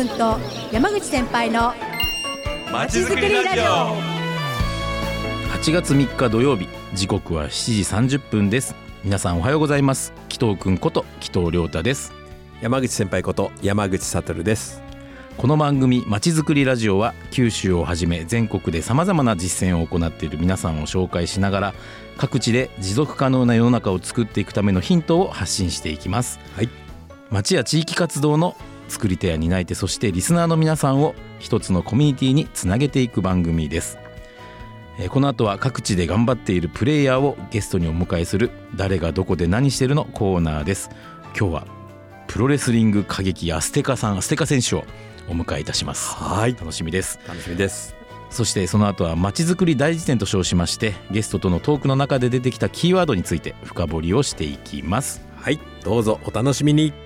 くんと山口先輩のまちづくりラジオ。 8月3日土曜日、時刻は7時30分です。皆さんおはようございます。紀藤くんこと紀藤亮太です。 山口先輩こと山口悟です。 この番組まちづくりラジオは九州をはじめ全国でさまざまな実践を行っている皆さんを紹介しながら、各地で持続可能な世の中を作っていくためのヒントを発信していきます。はい、町や地域活動の作り手や担い手、そしてリスナーの皆さんを一つのコミュニティにつなげていく番組です。この後は各地で頑張っているプレイヤーをゲストにお迎えする誰がどこで何してるのコーナーです。今日はプロレスリング歌劇アステカ選手をお迎えいたします。 はい、 楽しみです。 楽しみです。 そしてその後はまちづくり大辞典と称しまして、ゲストとのトークの中で出てきたキーワードについて深掘りをしていきます。 はい、どうぞお楽しみに。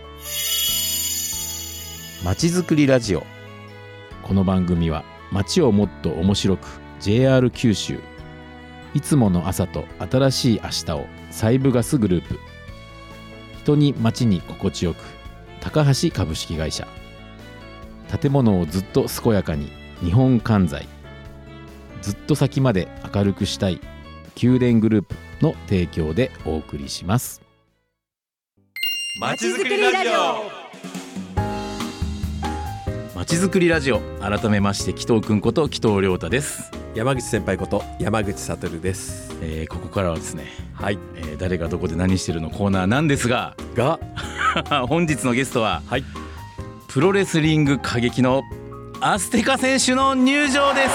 まちづくりラジオ。この番組は街をもっと面白く JR 九州、いつもの朝と新しい明日をサイブガスグループ、人に街に心地よく高橋株式会社、建物をずっと健やかに日本関材、ずっと先まで明るくしたい宮殿グループの提供でお送りします。 まちづくりラジオ。 まちづくりラジオ、改めまして紀藤くんこと紀藤亮太です。 山口先輩こと山口悟です。 ここからはですね、 はい、 誰がどこで何してるのコーナーなんですが本日のゲストは、はい、プロレスリング歌劇のアステカ選手の入場です。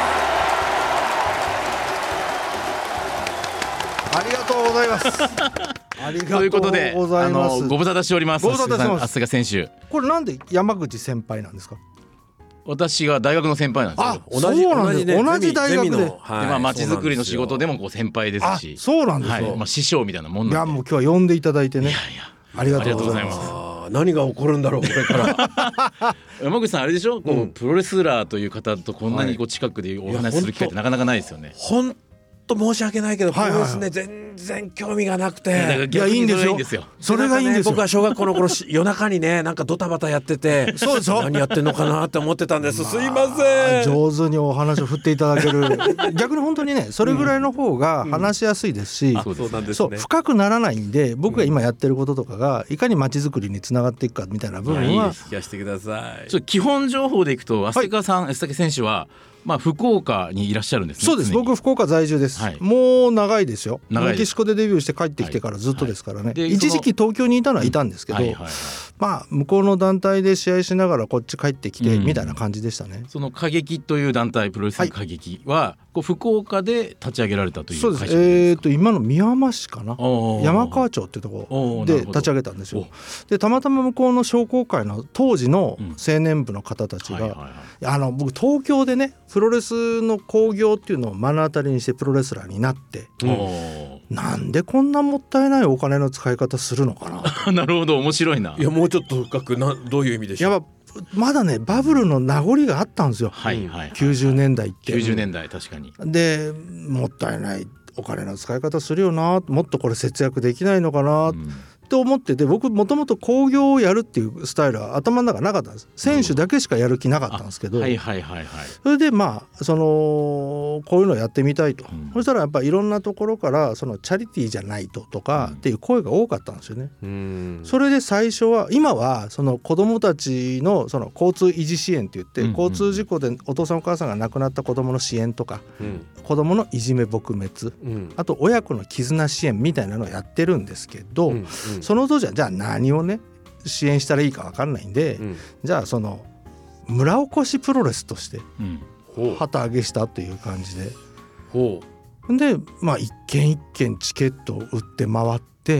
ありがとうございますありがとうございます。ということでご無沙汰しております。 ご無沙汰してます。 アステカ選手、 これなんで山口先輩なんですか？ 私が大学の先輩なんですよ。 同じ大学で、 まちづくりの仕事でもこう先輩ですし。 そうなんですよ、 はい、師匠みたいなもんなんで。 いや、もう今日は呼んでいただいてね、ありがとうございます。 何が起こるんだろうこれから山口さんあれでしょ、こうプロレスラーという方とこんなにこう近くでお話しする機会ってなかなかないですよね。 本当申し訳ないけど、プロレスね、全然興味がなくて。 いや、いいんですよ。それがいいんですよ。 僕は小学校の頃夜中にね、なんかドタバタやっててそうですよ、 何やってんのかなって思ってたんです。すいません。 上手にお話を振っていただける逆に本当にね、それぐらいの方が話しやすいですし、そう深くならないんで、僕が今やってることとかがいかに街づくりにつながっていくかみたいな部分は、 聞かせてください。 ちょっと基本情報でいくと、アステカ選手は福岡にいらっしゃるんですね。 そうです。僕福岡在住です、はい、もう長いですよ。メキシコでデビューして帰ってきてからずっとですからね、はいはい、一時期東京にいたのはいたんですけど、向こうの団体で試合しながらこっち帰ってきてみたいな感じでしたね。 その歌劇という団体、プロレスの歌劇は、こう福岡で立ち上げられたという会社ですか？ そうです。今の宮間市かな、山川町ってとこで立ち上げたんですよ。でたまたま向こうの商工会の当時の青年部の方たちが、僕東京でね、プロレスの興行っていうのを目の当たりにしてプロレスラーになって、なんでこんなもったいないお金の使い方するのかななるほど、面白いな。 いや、もうちょっと深くどういう意味でしょう。 やっぱまだね、バブルの名残があったんですよ、90年代って 90年代確かに。 でもったいないお金の使い方するよな、もっとこれ節約できないのかな、と思ってて、僕もともと興行をやるっていうスタイルは頭の中なかったんです。選手だけしかやる気なかったんですけど、それでこういうのをやってみたいと、そしたらやっぱりいろんなところからチャリティーじゃないとかっていう声が多かったんですよね。それで最初は、今は子どもたちの交通維持支援って言って、交通事故でお父さんお母さんが亡くなった子どもの支援とか、子どものいじめ撲滅、あと親子の絆支援みたいなのをやってるんですけど、その当時はじゃあ何をね支援したらいいか分かんないんで、じゃあ村おこしプロレスとして旗揚げしたという感じで、で一軒一軒チケットを売って回って、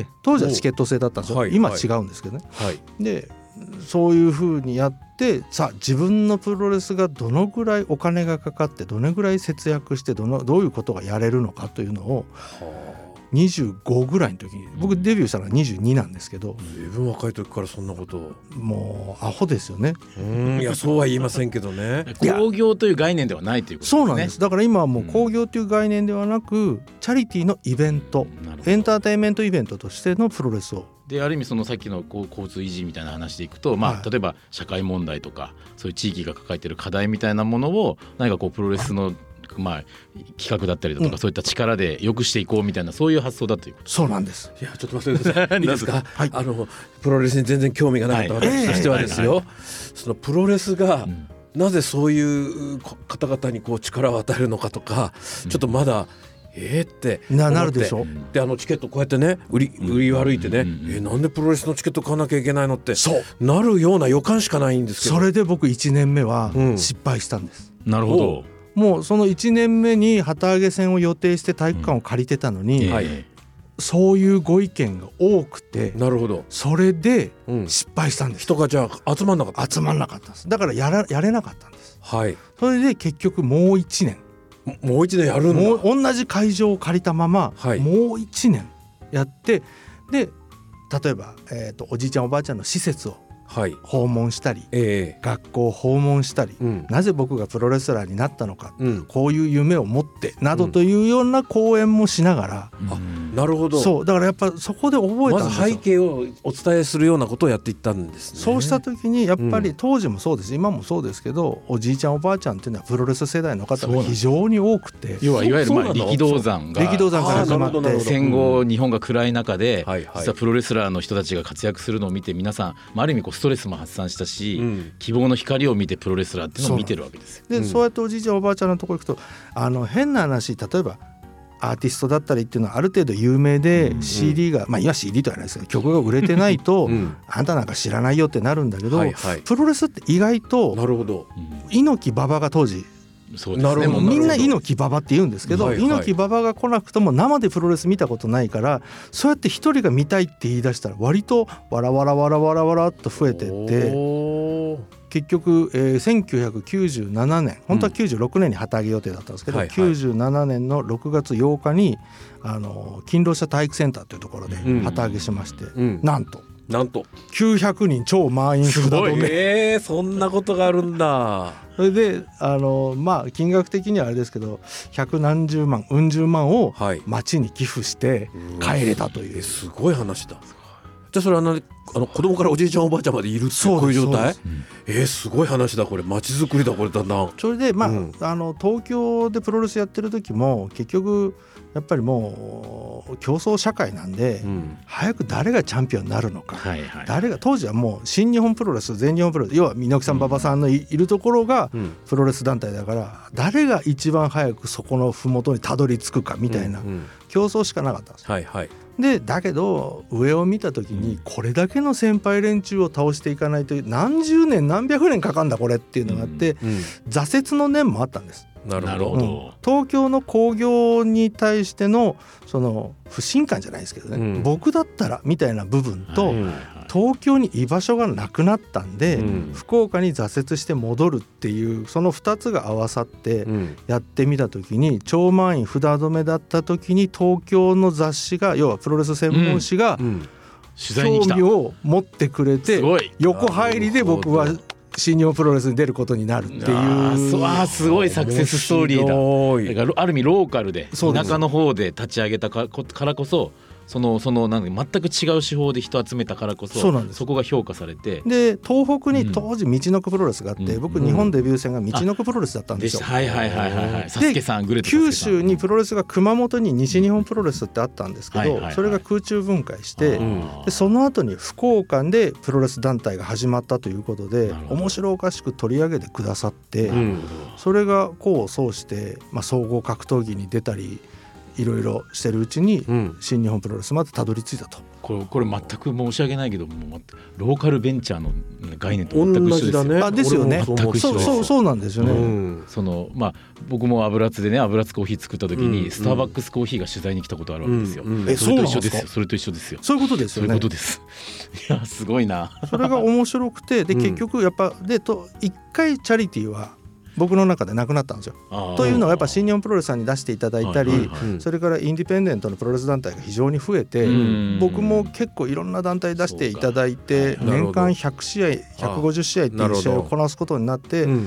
当時はチケット制だったんですよ。今違うんですけどね、でそういう風にやって、さあ自分のプロレスがどのぐらいお金がかかって、どのぐらい節約して、どういうことがやれるのかというのを25ぐらいの時に、僕デビューしたのは22なんですけど、 自分若い時からそんなことを。 もうアホですよね。 いや、そうは言いませんけどね。 興行という概念ではないということですね。 そうなんです。だから今はもう興行という概念ではなく、チャリティーのイベント、エンターテインメントイベントとしてのプロレスをである意味そのさっきの交通維持みたいな話でいくと、まあはい、 例えば社会問題とかそういう地域が抱えている課題みたいなものを何かこうプロレスのまあ企画だったりだとか、そういった力で良くしていこうみたいなそういう発想だということそうなんです。 いやちょっと待ってくださいいいですか、 はい、 プロレスに全然興味がなかった私としてはですよ、そのプロレスがなぜそういう方々にこう力を与えるのかとか、ちょっとまだってなるでしょ。 でチケットこうやってね売り歩いてね、なんでプロレスのチケット買わなきゃいけないのってなるような予感しかないんですけど、 それで僕1年目は失敗したんです、 なるほど。 もうその1年目に旗揚げ戦を予定して体育館を借りてたのに、そういうご意見が多くて、 なるほど、 それで失敗したんです、 人がじゃあ集まんなかった、 集まんなかったんです。だからやれなかったんです、 はい、 それで結局もう1年もう1年やるんだ。 もう同じ会場を借りたまま、 はい、 もう1年やって、で例えば、おじいちゃんおばあちゃんの施設を訪問したり、学校を訪問したり、なぜ僕がプロレスラーになったのか、こういう夢を持ってなどというような講演もしながら、 なるほど、 そうだからやっぱそこで覚えたんですよ。 まず背景をお伝えするようなことをやっていったんですね。 そうした時にやっぱり当時もそうです、今もそうですけど、おじいちゃんおばあちゃんっていうのはプロレス世代の方が非常に多くて、 要はいわゆる力道山がから始まって戦後日本が暗い中で、実はプロレスラーの人たちが活躍するのを見て、皆さん、ある意味こうストレスも発散したし、希望の光を見てプロレスラーっていうのを見てるわけですよ。 でそうやっておじいちゃんおばあちゃんのところ行くと、変な話、例えばアーティストだったりっていうのはある程度有名で CD が、今 CD とはないですけど曲が売れてないと、あんたなんか知らないよってなるんだけど、プロレスって意外と猪木馬場が当時、 そうですね、 みんな猪木馬場って言うんですけど、猪木馬場が来なくとも生でプロレス見たことないから、そうやって一人が見たいって言い出したら割とわらわらわらわらわらっと増えてって、結局、1997年、本当は96年に旗揚げ予定だったんですけど、97年の6月8日に勤労者体育センターというところで旗揚げしまして、なんと900人超満員札止め、 そんなことがあるんだ。 それで金額的にはあれですけど、百何十万うん十万を町に寄付して帰れたという、 すごい話だ。じゃあそれは子供からおじいちゃんおばあちゃんまでいるってこういう状態、すごい話だこれ、町づくりだこれ。だんだんそれで東京でプロレスやってる時も結局やっぱりもう競争社会なんで、早く誰がチャンピオンになるのか、誰が、当時はもう新日本プロレス、全日本プロレス、要は猪木さん馬場さんのいるところがプロレス団体だから、誰が一番早くそこの麓にたどり着くかみたいな競争しかなかったんですよ。でだけど上を見た時に、これだけの先輩連中を倒していかないと何十年何百年かかんだこれっていうのがあって、挫折の念もあったんです。 なるほど、 東京の興行に対してのその不信感じゃないですけどね、僕だったらみたいな部分と、東京に居場所がなくなったんで、福岡に挫折して戻るっていう、その2つが合わさってやってみた時に、超満員札止めだった時に東京の雑誌が、要はプロレス専門誌が興味を持ってくれて、横入りで僕は新日本プロレスに出ることになるっていう、 すごいサクセスストーリーだ。ある意味ローカルで田舎の方で立ち上げたからこそ、そのなんか全く違う手法で人を集めたからこそ、そこが評価されて、 で東北に当時道のくプロレスがあって、僕日本デビュー戦が道のくプロレスだったんですよ。で九州にプロレスが熊本に西日本プロレスってあったんですけど、それが空中分解して、でその後に福岡でプロレス団体が始まったということで、面白おかしく取り上げてくださって、それが功を奏して、総合格闘技に出たりいろいろしてるうちに、新日本プロレスまでたどり着いたと。 これ全く申し訳ないけど、もうローカルベンチャーの概念と全く一緒ですよ。 ですよね。 全く一緒です。 そうなんですよね。 僕も油津でね、油津コーヒー作った時に、スターバックスコーヒーが取材に来たことあるわけですよ。それと一緒ですよ。それと一緒ですよ。 そういうことですよね。 そういうことです。いやすごいな。 それが面白くて、で結局やっぱ一回チャリティーは僕の中でなくなったんですよ。というのはやっぱ新日本プロレスさんに出していただいたり、それからインディペンデントのプロレス団体が非常に増えて、僕も結構いろんな団体出していただいて、年間100試合150試合っていう試合をこなすことになって、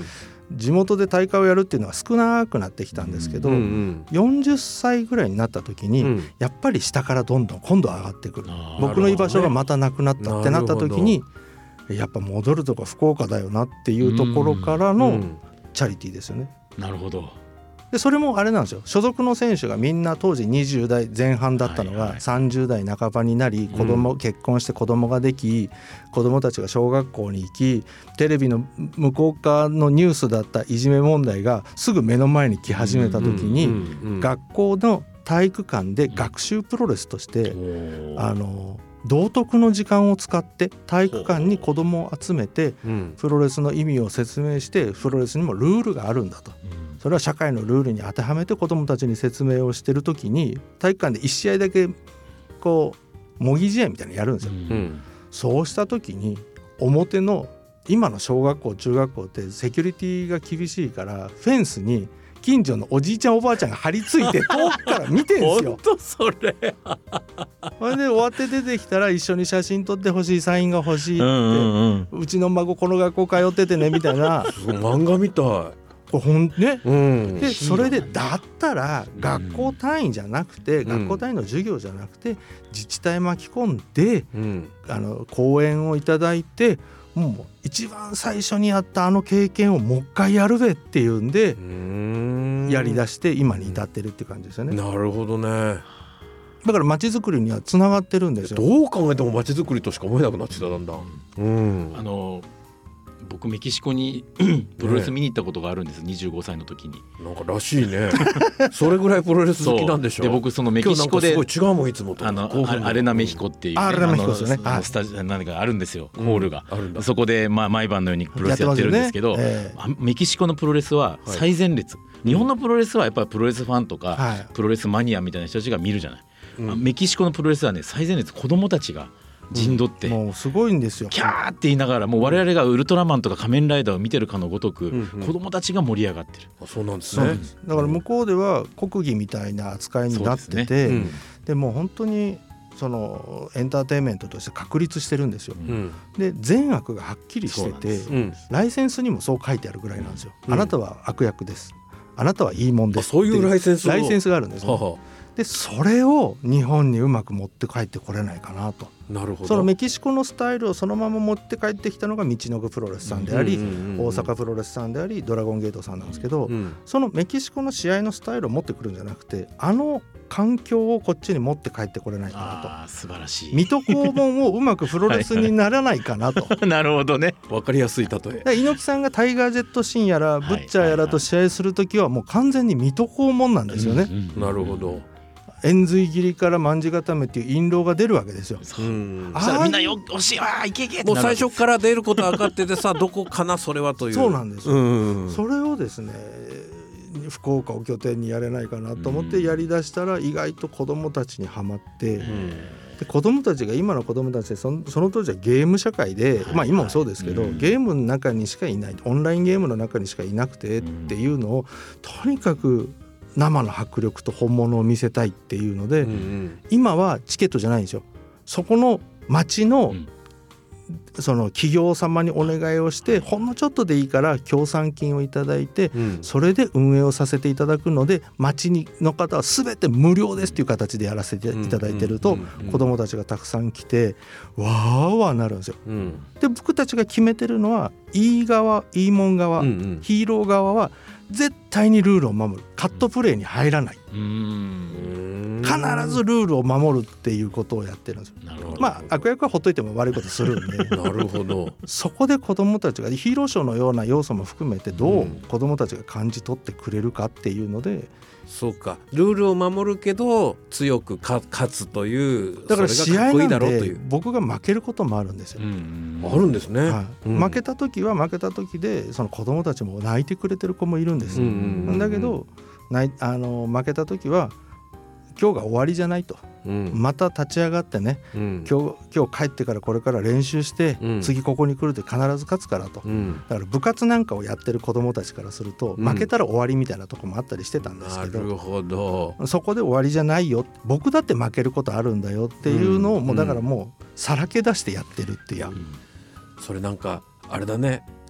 地元で大会をやるっていうのは少なくなってきたんですけど、40歳ぐらいになった時に、やっぱり下からどんどん今度上がってくる。僕の居場所がまたなくなったってなった時に、やっぱ戻るとこ福岡だよなっていうところからのチャリティーですよね。 なるほど。 でそれもあれなんですよ、所属の選手がみんな当時20代前半だったのが30代半ばになり、結婚して子供ができ、子供たちが小学校に行き、テレビの向こう側のニュースだったいじめ問題がすぐ目の前に来始めた時に、学校の体育館で学習プロレスとして道徳の時間を使って体育館に子供を集めてプロレスの意味を説明して、プロレスにもルールがあるんだと、それは社会のルールに当てはめて子供たちに説明をしてる時に、体育館で1試合だけこう模擬試合みたいなのやるんですよ、そうした時に表の今の小学校中学校ってセキュリティが厳しいから、フェンスに近所のおじいちゃんおばあちゃんが張り付いて遠くから見てんですよ。 本当それそれで終わって出てきたら一緒に写真撮ってほしい、サインが欲しいって、うちの孫この学校通っててねみたいなすごい漫画みたいこれね、でそれでだったら学校単位じゃなくて、学校単位の授業じゃなくて自治体巻き込んで、講演をいただいて、もう一番最初にやったあの経験をもう一回やるべっていうんでやりだして今に至ってるって感じですよね。 なるほどね。 だから街づくりにはつながってるんですよ。 どう考えても街づくりとしか思えなくなってきた。だんだん、 僕メキシコにプロレス見に行ったことがあるんです、25歳の時に。 なんからしいねそれぐらいプロレス好きなんでしょ。 で僕そのメキシコで今日なんかすごい違うもんいつもと。 アレナメヒコっていう、ね、 アレナメヒコですね、 スタジオ何かあるんですよ、ホールが。そこで毎晩のようにプロレスやってるんですけど、メキシコのプロレスは最前列、日本のプロレスはやっぱりプロレスファンとか、プロレスマニアみたいな人たちが見るじゃない、メキシコのプロレスはね、最前列子供たちが陣取って、 もうすごいんですよ。 キャーって言いながら、もう我々がウルトラマンとか仮面ライダーを見てるかのごとく、子供たちが盛り上がってる。 そうなんですね。 だから向こうでは国技みたいな扱いになってて、でもう本当にそのエンターテインメントとして確立してるんですよ、で善悪がはっきりしてて、ライセンスにもそう書いてあるぐらいなんですよ、あなたは悪役です、あなたはいいもんですっていう、 そういうライセンスがあるんですよ、でそれを日本にうまく持って帰ってこれないかなと。 なるほど。 そのメキシコのスタイルをそのまま持って帰ってきたのが道のくプロレスさんであり、大阪プロレスさんであり、ドラゴンゲートさんなんですけど、そのメキシコの試合のスタイルを持ってくるんじゃなくて、あの環境をこっちに持って帰ってこれないかなと。 素晴らしい。 水戸黄門をうまくプロレスにならないかなとなるほどね、 分かりやすい例え。 猪木さんがタイガージェットシンやらブッチャーやらと試合するときはもう完全に水戸黄門なんですよね、 なるほど。 円髄切りから卍固めっていう印籠が出るわけですよ。 そしたらみんなよしいわいけいけってもう最初から出ること分かっててさどこかなそれはという。そうなんですよ、それをですね福岡を拠点にやれないかなと思ってやりだしたら、意外と子どもたちにはまって、で子どもたちが今の子どもたちでその当時はゲーム社会で、今もそうですけど、ゲームの中にしかいない、オンラインゲームの中にしかいなくてっていうのを、とにかく生の迫力と本物を見せたいっていうので、今はチケットじゃないんですよ。そこの町のその企業様にお願いをして、ほんのちょっとでいいから協賛金をいただいて、それで運営をさせていただくので、町の方は全て無料ですっていう形でやらせていただいてると、子どもたちがたくさん来てわーわーなるんですよ。で僕たちが決めてるのは、いい側いいもん側、ヒーロー側は絶対にルールを守る、カットプレーに入らない、必ずルールを守るっていうことをやってるんですよ。悪役はほっといても悪いことするんでなるほど。 そこで子どもたちがヒーローショーのような要素も含めてどう子どもたちが感じ取ってくれるかっていうので、 そうか、ルールを守るけど強く勝つという、 だから試合なんとで僕が負けることもあるんですよ。 あるんですね、 負けた時は負けた時で、その子どもたちも泣いてくれてる子もいるんです、だけど負けた時は今日が終わりじゃないと、また立ち上がってね、今日帰ってからこれから練習して、次ここに来ると必ず勝つからと、だから部活なんかをやってる子どもたちからすると、負けたら終わりみたいなところもあったりしてたんですけど、 なるほど、 そこで終わりじゃないよ、僕だって負けることあるんだよっていうのを、もうだからもうさらけ出してやってるっていう、 それなんかあれだね、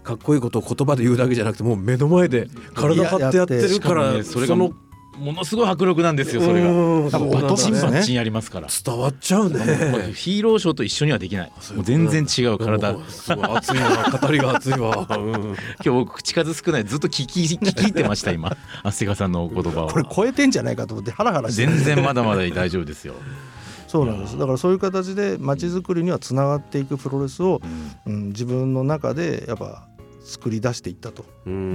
かっこいいことを言葉で言うだけじゃなくてもう目の前で体張ってやってるから、 ね、それがものすごい迫力なんですよ。それが多分バッチンバッチンやりますから伝わっちゃうね。 ヒーローショーと一緒にはできない。もう全然違う体。 すごい熱いわ、語りが熱いわ、 今日僕口数少ないずっと聞き入ってました今長谷川さんのお言葉を。 これ超えてんじゃないかと思ってハラハラして全然まだまだ大丈夫ですよ。 そうなんです。だからそういう形で街づくりにはつながっていくプロレスを、自分の中でやっぱ作り出していったと、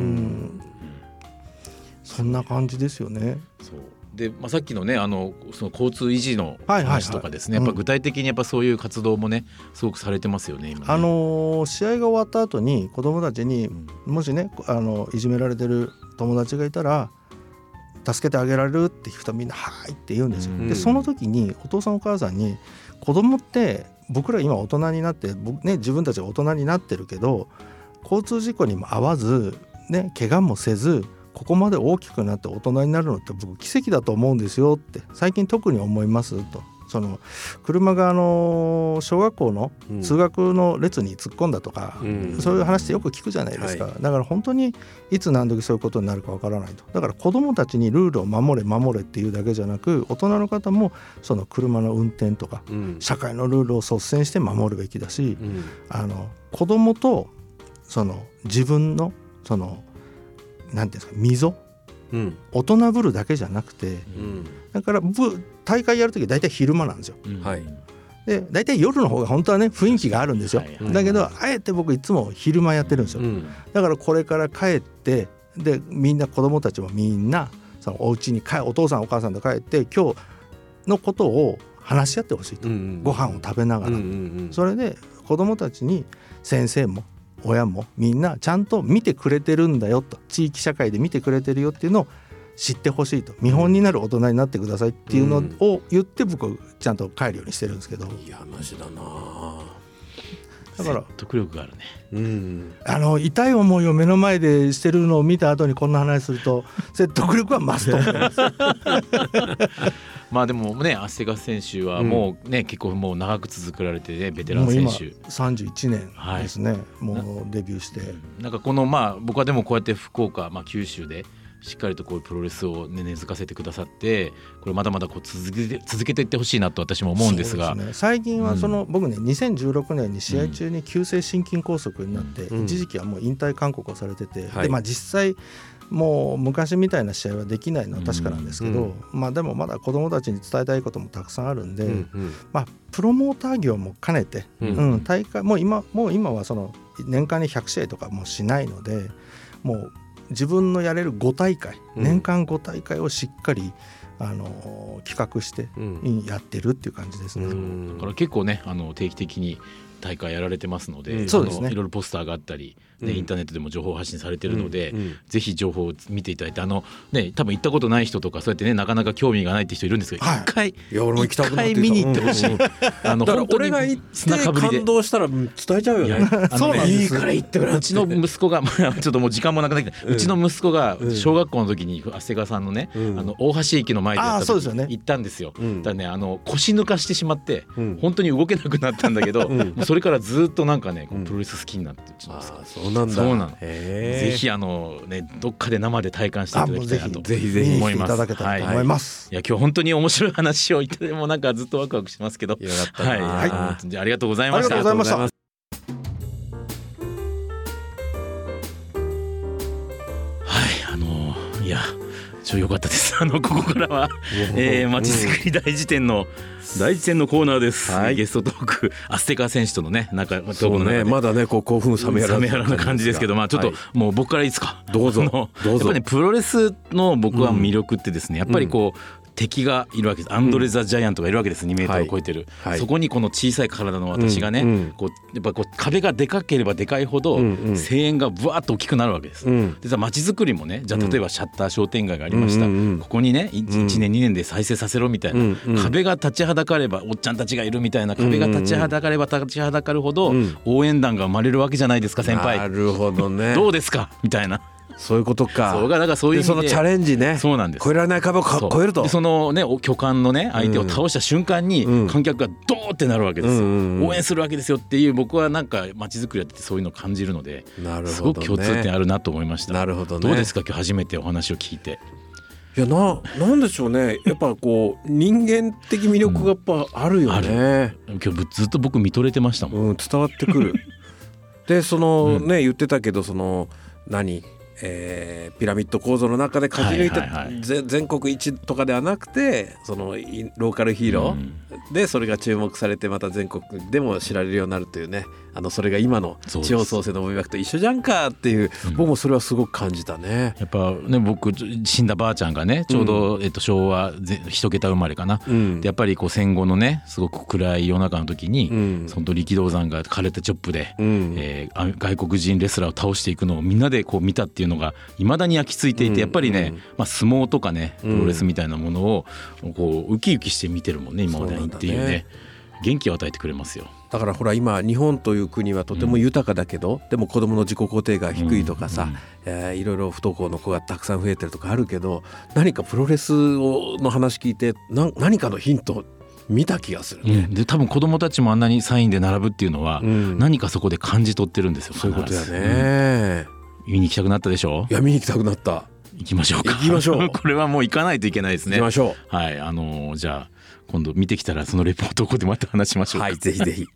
そんな感じですよね。 そうで、さっきのねその交通維持の話とかですね、やっぱ具体的にやっぱそういう活動もねすごくされてますよね今ね。 試合が終わった後に子どもたちに、もしねいじめられてる友達がいたら助けてあげられるって言う人はみんなはいって言うんですよ。でその時にお父さんお母さんに子供って僕ら今大人になって、自分たちが大人になってるけど交通事故にも遭わず、怪我もせずここまで大きくなって大人になるのって僕奇跡だと思うんですよって最近特に思いますと。その車が小学校の通学の列に突っ込んだとか、そういう話ってよく聞くじゃないですか、だから本当にいつ何時そういうことになるかわからないと。だから子どもたちにルールを守れっていうだけじゃなく、大人の方もその車の運転とか、社会のルールを率先して守るべきだし、子どもとその自分のそのなんていうんですか溝、大人ぶるだけじゃなくて、だから大会やるときは大体昼間なんですよ、で大体夜の方が本当はね雰囲気があるんですよ、だけどあえて僕いつも昼間やってるんですよ、だからこれから帰ってでみんな子供たちもみんなそのお家にお父さんお母さんと帰って今日のことを話し合ってほしいと、ご飯を食べながら、それで子供たちに先生も親もみんなちゃんと見てくれてるんだよと、地域社会で見てくれてるよっていうのを知ってほしいと、見本になる大人になってくださいっていうのを言って僕ちゃんと帰るようにしてるんですけど、 いい話だな。 だから説得力があるね、痛い思いを目の前でしてるのを見た後にこんな話すると説得力は増すと思いますでもね長谷川選手はもうね、結構もう長く続けられてねベテラン選手、 もう今31年ですね、もうデビューして、 なんかこの僕はでもこうやって福岡、九州でしっかりとこういうプロレスを、根付かせてくださって、これまだまだこう続けていってほしいなと私も思うんですが、 そうですね、最近は僕ね2016年に試合中に急性心筋梗塞になって、一時期はもう引退勧告をされてて、で実際もう昔みたいな試合はできないのは確かなんですけど、でもまだ子どもたちに伝えたいこともたくさんあるんで、プロモーター業も兼ねて、大会もう今はその年間に100試合とかもしないので、もう自分のやれる5大会、年間5大会をしっかり企画してやってるっていう感じですね。 だから結構ね定期的に大会やられてますので、 そうですね、 いろいろポスターがあったり、インターネットでも情報発信されてるので、ぜひ情報を見ていただいて、多分行ったことない人とかそうやってねなかなか興味がないって人いるんですけど、一回見に行ってほしい。だから俺が行って感動したら伝えちゃうよね。 そうなんです。 いいから行ってくれ。 うちの息子がちょっともう時間もなくなってきて、うちの息子が小学校の時に長谷川さんのね、大橋駅の前でやった時行ったんですよ。だからね腰抜かしてしまって本当に動けなくなったんだけど、それからずっとなんかねプロレス好きになって、うちの息子。そうなんだ。ぜひどっかで生で体感していただきたいなとぜひぜひ思います。 いただけたらと思います。 いや今日本当に面白い話を言ってもなんかずっとワクワクしてますけど、 よかったな。 ありがとうございました。 ありがとうございました。 いや良かったです。ここからはまちづくり大辞典のコーナーです、ゲストトーク長谷川選手とのねトークの中でまだねこう興奮冷めやらな感じですけど、ちょっともう僕からいいですか。 どうぞ。 やっぱりねプロレスの僕は魅力ってですね、やっぱりこう敵がいるわけです。アンドレ・ザ・ジャイアントがいるわけです。2メートルを超えてる、そこにこの小さい体の私がね、こうやっぱこう壁がでかければでかいほど声援がブワーッと大きくなるわけです。で街づくりもね、じゃあ例えばシャッター商店街がありました、ここにね 1年2年で再生させろみたいな、壁が立ちはだかればおっちゃんたちがいるみたいな、壁が立ちはだかれば立ちはだかるほど応援団が生まれるわけじゃないですか先輩。 なるほどね。 どうですかみたいなそういうことか。 そうだからそういう意味でそのチャレンジね。 そうなんです。 越えられない壁を越えると。 でそのね巨漢のね相手を倒した瞬間に観客がドーってなるわけですよ、応援するわけですよっていう、僕はなんか街づくりやっててそういうのを感じるので、 なるほどね、 すごく共通点あるなと思いました。 なるほどね。 どうですか、今日初めてお話を聞いて。 いやなんでしょうね、やっぱこう人間的魅力がやっぱあるよね、 今日ずっと僕見とれてましたもん、 伝わってくるでそのね、言ってたけどそのピラミッド構造の中で勝ち抜いた全国一とかではなくて、そのローカルヒーローでそれが注目されてまた全国でも知られるようになるというね、それが今の地方創生の文脈と一緒じゃんかっていう、僕もそれはすごく感じたね。 やっぱね、僕死んだばあちゃんがねちょうど、昭和一桁生まれかな、でやっぱりこう戦後のねすごく暗い世の中の時に、その力道山が枯れたチョップで、外国人レスラーを倒していくのをみんなでこう見たっていうのが未だに焼き付いていて、やっぱりね、相撲とかねプロレスみたいなものをこうウキウキして見てるもんね今までにっていうね、元気を与えてくれますよ。 だからほら今日本という国はとても豊かだけど、でも子どもの自己肯定が低いとかさ、いろいろ不登校の子がたくさん増えてるとかあるけど、何かプロレスの話聞いて何かのヒント見た気がするね、 で多分子どもたちもあんなにサインで並ぶっていうのは、何かそこで感じ取ってるんですよ。 そういうことやね、 見に行きたくなったでしょ。 いや見に行きたくなった。 行きましょうか。 行きましょうこれはもう行かないといけないですね。 行きましょう。はい、じゃあ今度見てきたらそのレポートをここでまた話しましょうか。 はい、ぜひぜひ。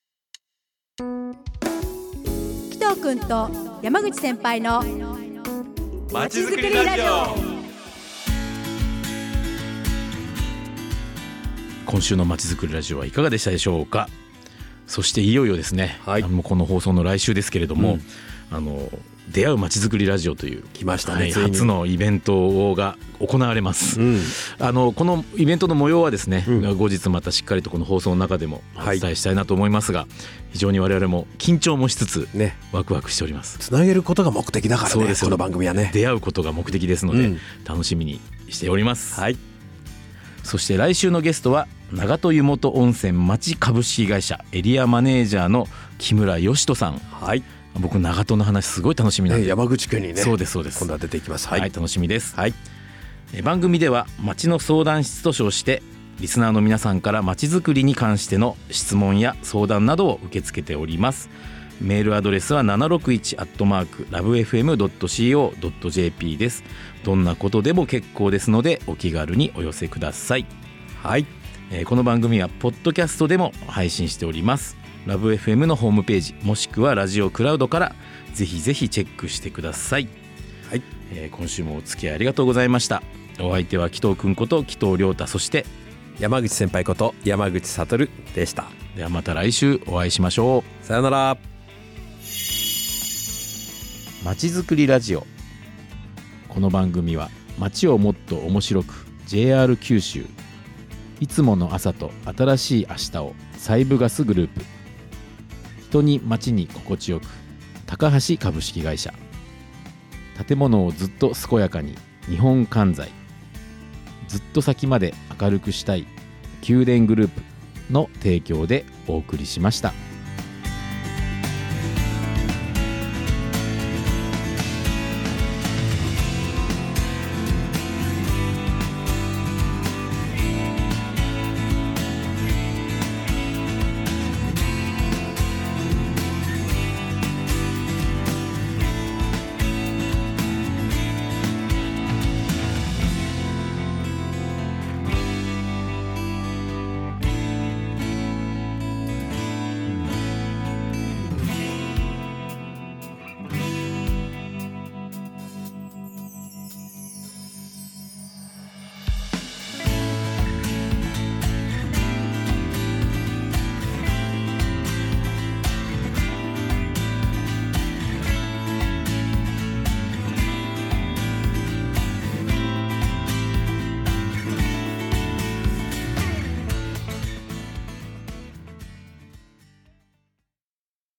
紀藤君と山口先輩のまちづくりラジオ。 今週のまちづくりラジオはいかがでしたでしょうか。そしていよいよですね、もうこの放送の来週ですけれども、出会うまちづくりラジオという来ましたね、 初のイベントが行われます、このイベントの模様はですね、後日またしっかりとこの放送の中でもお伝えしたいなと思いますが、非常に我々も緊張もしつつ、ワクワクしております。 つなげることが目的だからね。そうですよ、この番組はね、 出会うことが目的ですので、楽しみにしております、そして来週のゲストは長門湯本温泉町株式会社エリアマネージャーの木村義人さん、僕長門の話すごい楽しみなんで、 山口県にね、 そうですそうです、 今度は出ていきます。 楽しみです。番組では町の相談室と称してリスナーの皆さんから町づくりに関しての質問や相談などを受け付けております。メールアドレスは 761@lovefm.co.jp です。どんなことでも結構ですのでお気軽にお寄せください。この番組はポッドキャストでも配信しております。ラブ FM のホームページもしくはラジオクラウドからぜひぜひチェックしてください。今週もお付き合いありがとうございました。お相手は紀藤くんこと紀藤亮太、そして山口先輩こと山口悟でした。 ではまた来週お会いしましょう。 さよなら。 まちづくりラジオ。この番組は街をもっと面白く JR 九州、いつもの朝と新しい明日をサイブガスグループ、人に街に心地よく高橋株式会社、建物をずっと健やかに日本関材、ずっと先まで明るくしたい宮殿グループの提供でお送りしました。